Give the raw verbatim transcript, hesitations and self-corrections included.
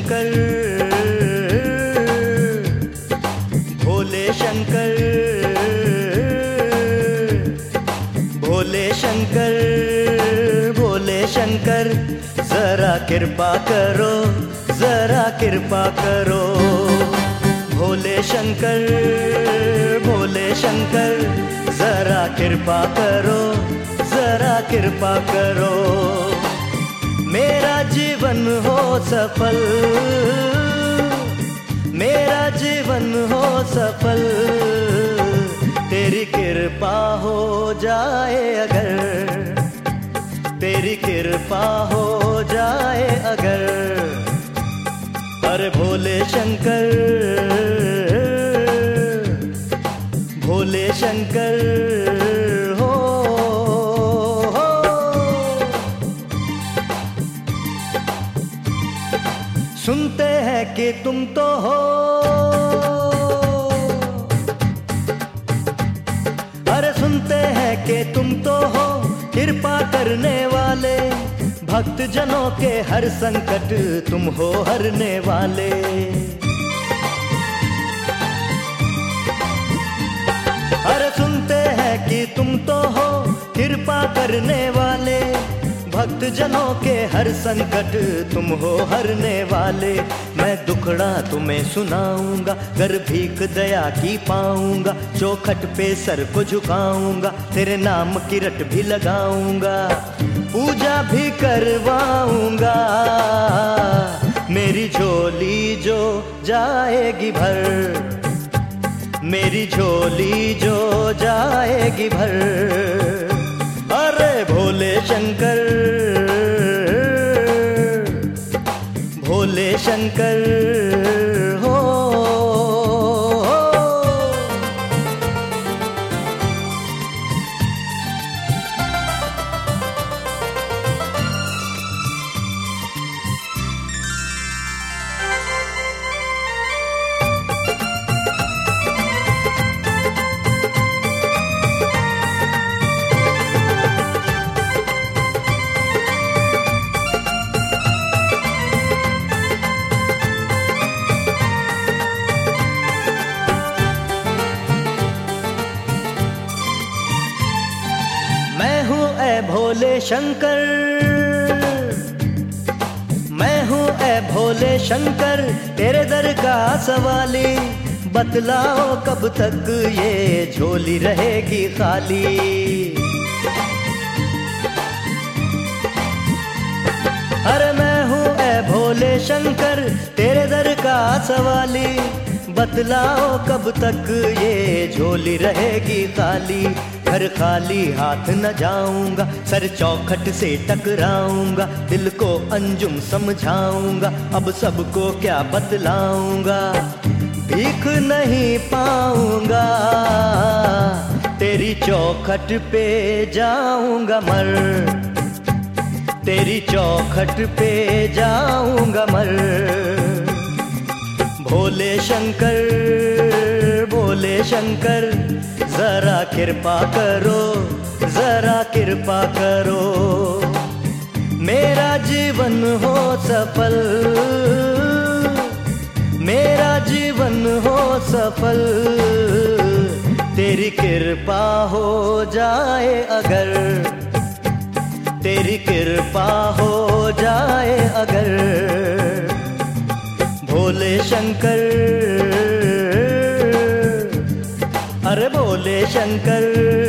शंकर भोले शंकर भोले शंकर भोले शंकर जरा कृपा करो जरा कृपा करो। भोले शंकर भोले शंकर जरा कृपा करो जरा कृपा करो। मेरा जीवन हो सफल मेरा जीवन हो सफल तेरी कृपा हो जाए अगर तेरी कृपा हो जाए अगर। अरे भोले शंकर भोले शंकर हो, हो। सुनते हैं कि तुम तो हो अरे सुनते हैं कि तुम तो हो कृपा करने वाले। भक्त जनों के हर संकट तुम हो हरने वाले। अरे सुनते हैं कि तुम तो हो कृपा करने वाले। भक्त जनों के हर संकट तुम हो हरने वाले। मैं दुखड़ा तुम्हें सुनाऊंगा गर भीख दया की पाऊंगा। चौखट पे सर को झुकाऊंगा तेरे नाम की रट भी लगाऊंगा। पूजा भी करवाऊंगा मेरी झोली जो जाएगी भर मेरी झोली जो जाएगी भर। अरे भोले शंकर भोले शंकर हो, हो। मैं हूँ ए भोले शंकर मैं हूँ ए भोले शंकर तेरे दर का सवाली। बतलाओ कब तक ये झोली रहेगी खाली। अरे मैं हूँ ए भोले शंकर तेरे दर का सवाली। बतलाओ कब तक ये झोली रहेगी खाली। घर खाली हाथ न जाऊंगा सर चौखट से टकराऊंगा। दिल को अंजुम समझाऊंगा अब सबको क्या बतलाऊंगा। भीख नहीं पाऊंगा तेरी चौखट पे जाऊंगा मर तेरी चौखट पे जाऊंगा मर। भोले शंकर भोले शंकर जरा कृपा करो जरा कृपा करो। मेरा जीवन हो सफल मेरा जीवन हो सफल तेरी कृपा हो जाए अगर तेरी कृपा हो जाए अगर। भोले शंकर अरे भोले शंकर